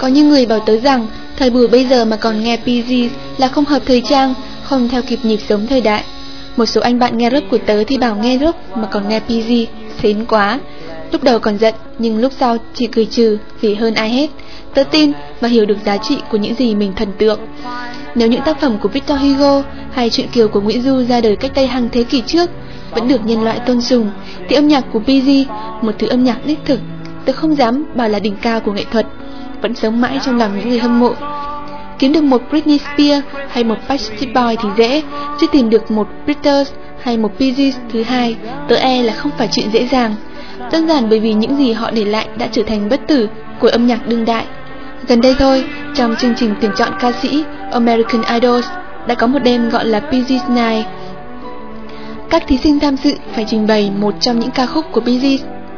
Có những người bảo tớ rằng thời buổi bây giờ mà còn nghe PG là không hợp thời trang, không theo kịp nhịp sống thời đại. Một số anh bạn nghe rock của tớ thì bảo nghe rock mà còn nghe PG, xến quá. Lúc đầu còn giận, nhưng lúc sau chỉ cười trừ vì hơn ai hết. Tớ tin và hiểu được giá trị của những gì mình thần tượng. Nếu những tác phẩm của Victor Hugo hay truyện Kiều của Nguyễn Du ra đời cách đây hàng thế kỷ trước vẫn được nhân loại tôn sùng, thì âm nhạc của PG, một thứ âm nhạc đích thực, tớ không dám bảo là đỉnh cao của nghệ thuật, vẫn sống mãi trong lòng những người hâm mộ. Kiếm được một Britney Spears hay một Backstreet Boys thì dễ, chứ tìm được một Beatles hay một PG thứ hai, tớ e là không phải chuyện dễ dàng. Đơn giản bởi vì những gì họ để lại đã trở thành bất tử của âm nhạc đương đại. Gần đây thôi, trong chương trình tuyển chọn ca sĩ American Idol đã có một đêm gọi là PG's Night. Các thí sinh tham dự phải trình bày một trong những ca khúc của PG,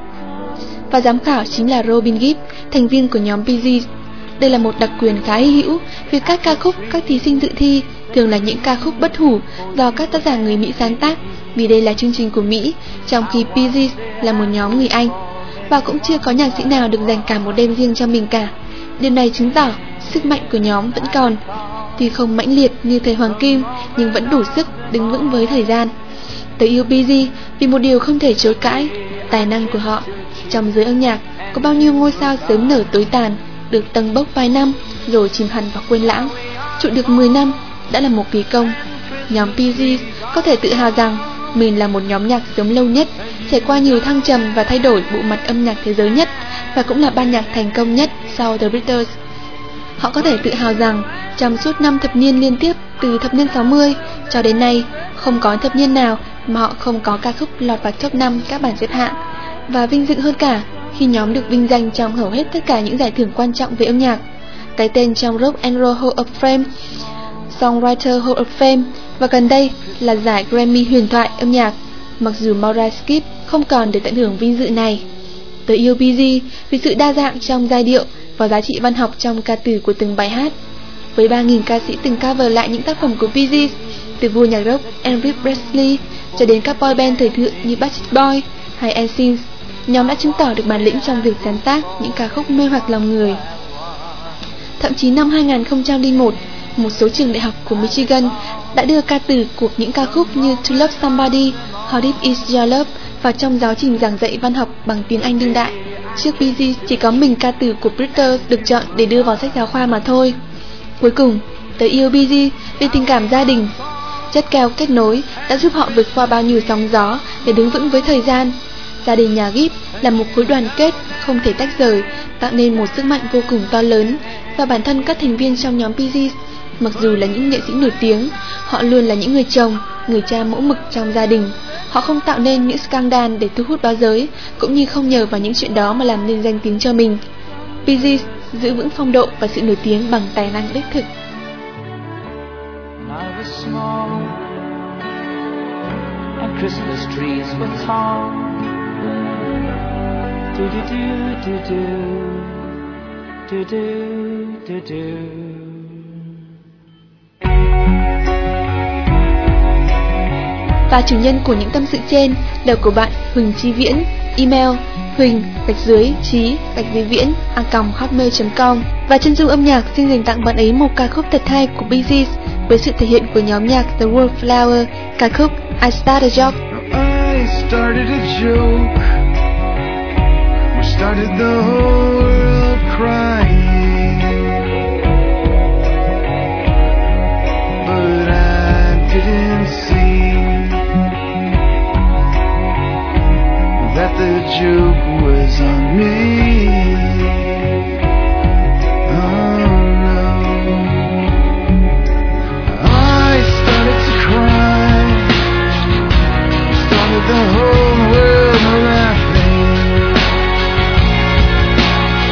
và giám khảo chính là Robin Gibb, thành viên của nhóm PG. Đây là một đặc quyền khá hy hữu vì các ca khúc các thí sinh dự thi thường là những ca khúc bất hủ do các tác giả người Mỹ sáng tác, vì đây là chương trình của Mỹ, trong khi PG là một nhóm người Anh. Và cũng chưa có nhạc sĩ nào được dành cả một đêm riêng cho mình cả. Điều này chứng tỏ sức mạnh của nhóm vẫn còn, tuy không mãnh liệt như thời Hoàng Kim nhưng vẫn đủ sức đứng vững với thời gian. Tớ yêu PG vì một điều không thể chối cãi, tài năng của họ. Trong giới âm nhạc có bao nhiêu ngôi sao sớm nở tối tàn, được tầng bốc vài năm rồi chìm hẳn vào quên lãng. Trụ được 10 năm đã là một kỳ công. Nhóm PG có thể tự hào rằng mình là một nhóm nhạc sống lâu nhất, trải qua nhiều thăng trầm và thay đổi bộ mặt âm nhạc thế giới nhất, và cũng là ban nhạc thành công nhất sau The Beatles. Họ có thể tự hào rằng trong suốt 5 thập niên liên tiếp từ thập niên 60 cho đến nay, không có thập niên nào mà họ không có ca khúc lọt vào top 5 các bảng xếp hạng. Và vinh dự hơn cả khi nhóm được vinh danh trong hầu hết tất cả những giải thưởng quan trọng về âm nhạc. Cái tên trong Rock and Roll Hall of Fame, Songwriter Hall of Fame, và gần đây là giải Grammy huyền thoại âm nhạc, mặc dù Maurice Gibb không còn để tận hưởng vinh dự này. Tớ yêu PG vì sự đa dạng trong giai điệu và giá trị văn học trong ca từ của từng bài hát. Với 3.000 ca sĩ từng cover lại những tác phẩm của PG, từ vua nhạc rock Elvis Presley cho đến các boy band thời thượng như Backstreet Boys hay NSYNC, nhóm đã chứng tỏ được bản lĩnh trong việc sáng tác những ca khúc mê hoặc lòng người. Thậm chí năm 2001, một số trường đại học của Michigan đã đưa ca từ của những ca khúc như To Love Somebody, How Deep Is Your Love vào trong giáo trình giảng dạy văn học bằng tiếng Anh đương đại. Trước PG chỉ có mình ca từ của Beatles được chọn để đưa vào sách giáo khoa mà thôi. Cuối cùng, tớ yêu PG vì tình cảm gia đình. Chất keo kết nối đã giúp họ vượt qua bao nhiêu sóng gió để đứng vững với thời gian. Gia đình nhà Gibb là một khối đoàn kết không thể tách rời, tạo nên một sức mạnh vô cùng to lớn. Và bản thân các thành viên trong nhóm PG, mặc dù là những nghệ sĩ nổi tiếng, họ luôn là những người chồng, người cha mẫu mực trong gia đình. Họ không tạo nên những scandal để thu hút báo giới, cũng như không nhờ vào những chuyện đó mà làm nên danh tiếng cho mình. PG giữ vững phong độ và sự nổi tiếng bằng tài năng đích thực. Và chủ nhân của những tâm sự trên đều của bạn Huỳnh Chi Viễn. Email huỳnh_viễn@hotmail.com. Và chân dung âm nhạc xin dành tặng bạn ấy một ca khúc thật hay của Bee Gees với sự thể hiện của nhóm nhạc The Wallflower, ca khúc I Started a Joke. I started a joke. We started the whole world crying, but I didn't see that the joke was on me. Oh no, I started to cry, started the whole world laughing,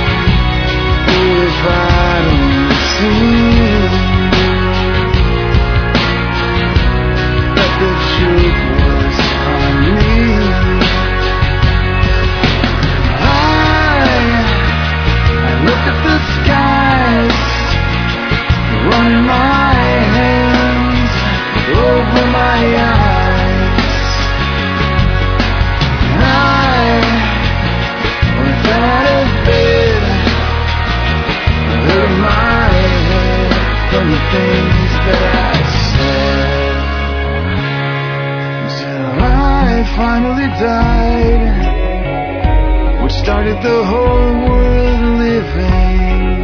died, what started the whole world living.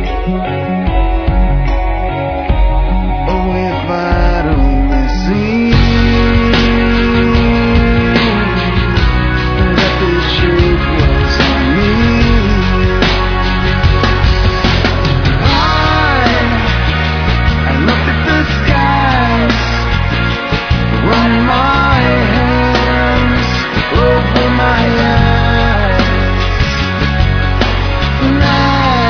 Oh, if I'd only seen that the joke was on me. I looked at the skies, run my hands over my eyes, and I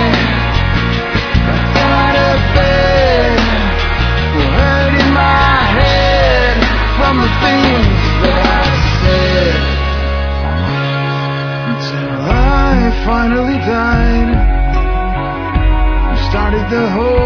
got out of bed, hurting my head from the things that I said, until I finally died. We started the whole